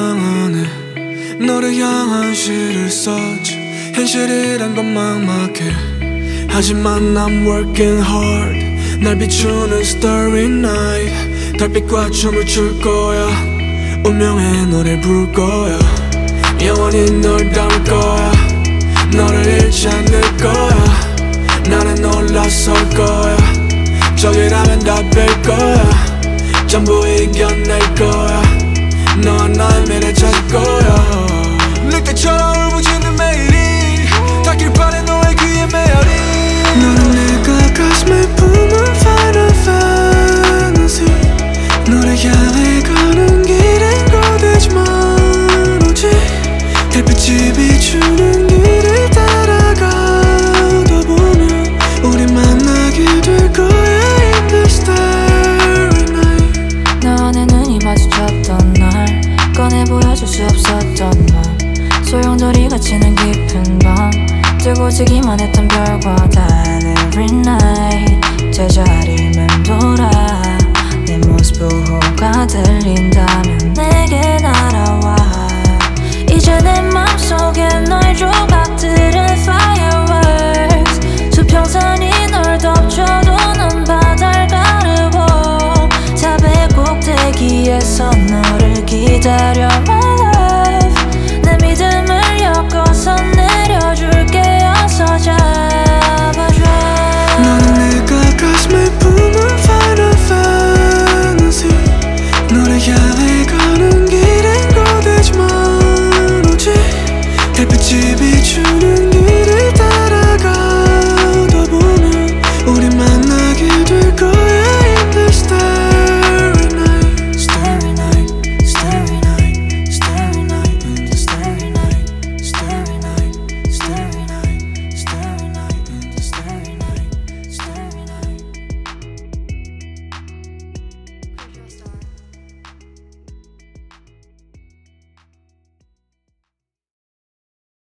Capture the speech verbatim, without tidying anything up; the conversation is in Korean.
방안에 너를 향한 시를 썼지. 현실이란 건 막막해. 하지만 I'm working hard. 날 비추는 starry night. 달빛과 춤을 출 거야. 운명의 노래를 부를 거야. 영원히 널 담을 거야. 너를 잃지 않을 거야. 나는 올라설 거야. 적이라면 다 뺄 거야. 전부 이겨낼 거야. 너와 나의 미래 찾을 거야. 늑대처럼 울부짖는 매일이 닿길 바래 너의 귀에 메아리. 너는 내가 가슴에 품은 final fantasy. 너를 향해 가는 길엔 거대지만 오직 햇빛이 비추는 길을 따라가다 보면 우리 만나게 될 거야. In the starry night. 너와 내 눈이 마주쳤던 날 꺼내 보여줄 수 없었던 맘. 소용돌이 갇히는 깊은 밤 뜨고지기만 했던 별과 단 every night. 제자리를 맴돌아 내 모습 보호가 들린다면 내게 날아와.